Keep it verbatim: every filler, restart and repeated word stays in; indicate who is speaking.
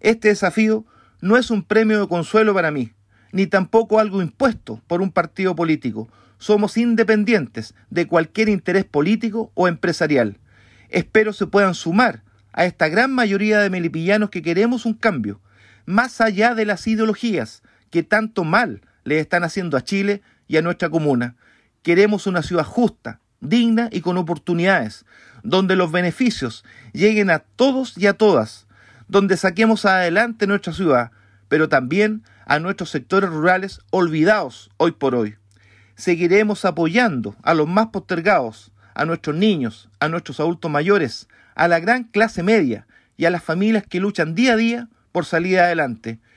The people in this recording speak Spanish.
Speaker 1: Este desafío no es un premio de consuelo para mí, ni tampoco algo impuesto por un partido político. Somos independientes de cualquier interés político o empresarial. Espero se puedan sumar a esta gran mayoría de melipillanos que queremos un cambio, más allá de las ideologías que tanto mal le están haciendo a Chile y a nuestra comuna. Queremos una ciudad justa, digna y con oportunidades, donde los beneficios lleguen a todos y a todas, donde saquemos adelante nuestra ciudad, pero también a nuestros sectores rurales olvidados hoy por hoy. Seguiremos apoyando a los más postergados, a nuestros niños, a nuestros adultos mayores, a la gran clase media y a las familias que luchan día a día por salir adelante.